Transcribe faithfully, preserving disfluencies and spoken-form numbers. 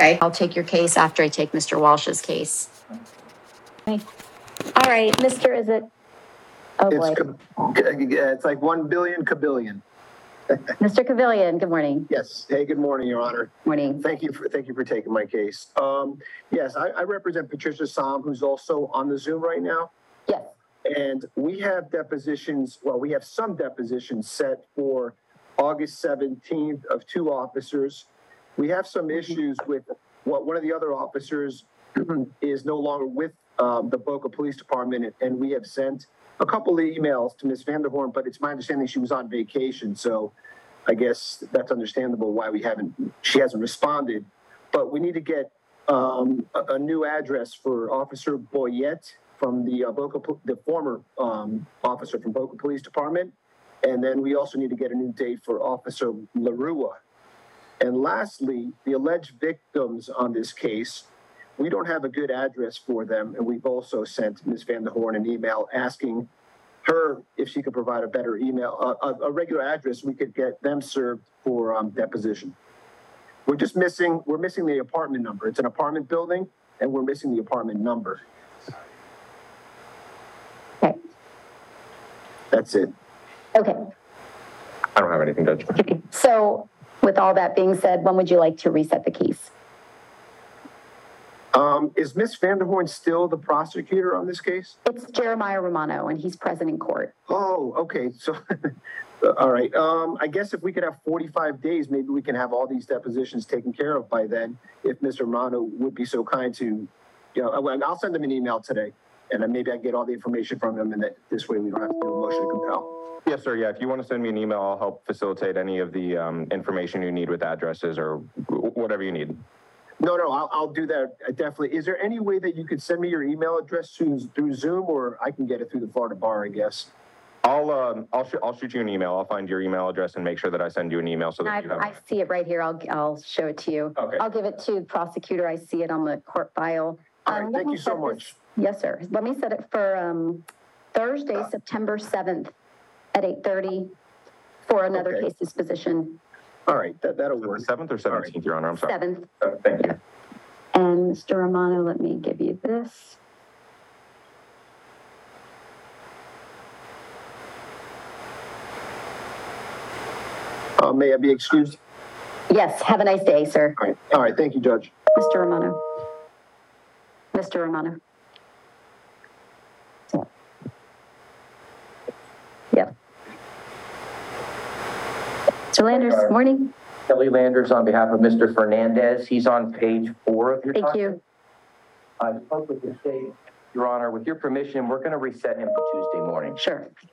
Okay. I'll take your case after I take Mister Walsh's case. All right, Mister Is it? Oh, It's, boy. ca- yeah, it's like one billion kabillion. Mister Cavillion, good morning. Yes. Hey, good morning, Your Honor. Morning. Thank you for, thank you for taking my case. Um, yes, I, I represent Patricia Som, who's also on the Zoom right now. Yes. And we have depositions, well, we have some depositions set for August seventeenth of two officers. We have some issues with what one of the other officers is no longer with um, the Boca Police Department, and we have sent a couple of emails to Miz Vanderhorn, but it's my understanding she was on vacation, so I guess that's understandable why we haven't, she hasn't responded. But we need to get um, a, a new address for Officer Boyette from the uh, Boca, the former um, officer from Boca Police Department. And then we also need to get a new date for Officer LaRua. And lastly, the alleged victims on this case, we don't have a good address for them. And we've also sent Miz Vanderhorn an email asking her if she could provide a better email, uh, a, a regular address we could get them served for um, deposition. We're just missing, we're missing the apartment number. It's an apartment building and we're missing the apartment number. Okay. That's it. Okay. I don't have anything, Judge. Okay. So with all that being said, when would you like to reset the case? Um, is Miz Vanderhorn still the prosecutor on this case? It's Jeremiah Romano, and he's present in court. Oh, okay. So, all right. Um, I guess if we could have forty-five days, maybe we can have all these depositions taken care of by then. If Mister Romano would be so kind to, you know, I'll I'll send him an email today, and then maybe I get all the information from him, and that this way we don't have to do a motion to compel. Yes, sir. Yeah, if you want to send me an email, I'll help facilitate any of the um, information you need with addresses or whatever you need. No, no, I'll, I'll do that. uh, Definitely. Is there any way that you could send me your email address through, through Zoom, or I can get it through the Florida Bar, I guess? I'll um, I'll, sh- I'll shoot you an email. I'll find your email address and make sure that I send you an email so that I, you have. I see it right here. I'll, I'll show it to you. Okay. I'll give it to the prosecutor. I see it on the court file. All Um, right, let thank me you so set much. this- Yes, sir. Let me set it for um, Thursday, September seventh at eight thirty for another Okay. case disposition. All right, that, that'll work. seventh or seventeenth, Your Honor. I'm sorry. seventh. Uh, thank you. And Mister Romano, let me give you this. Uh, may I be excused? Yes, have a nice day, sir. All right, all right, thank you, Judge. Mister Romano. Mister Romano. Yep. Mister Landers, Sorry. morning. Kelly Landers on behalf of Mister Fernandez. He's on page four of your Thank document. you. I spoke with the state, Your Honor. With your permission, we're going to reset him for Tuesday morning. Sure.